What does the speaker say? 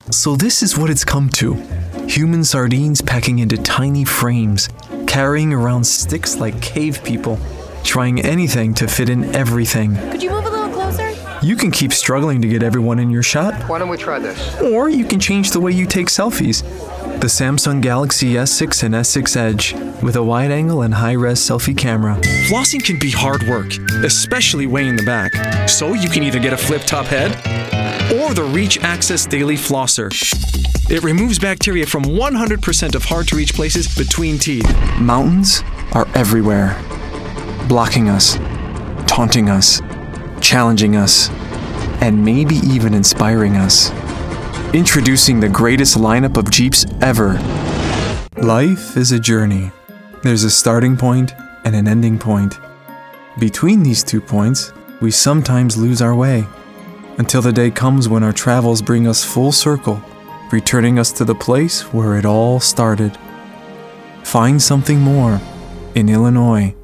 So this is what it's come to. Human sardines packing into tiny frames, carrying around sticks like cave people, trying anything to fit in everything. Could you move a little closer? You can keep struggling to get everyone in your shot. Why don't we try this? Or you can change the way you take selfies. The Samsung Galaxy S6 and S6 Edge with a wide angle and high-res selfie camera. Flossing can be hard work, especially way in the back. So you can either get a flip-top head or the Reach Access Daily Flosser. It removes bacteria from 100% of hard-to-reach places between teeth. Mountains are everywhere, blocking us, taunting us, challenging us, and maybe even inspiring us. Introducing the greatest lineup of Jeeps ever. Life is a journey. There's a starting point and an ending point. Between these 2 points, we sometimes lose our way, until the day comes when our travels bring us full circle, returning us to the place where it all started. Find something more in Illinois.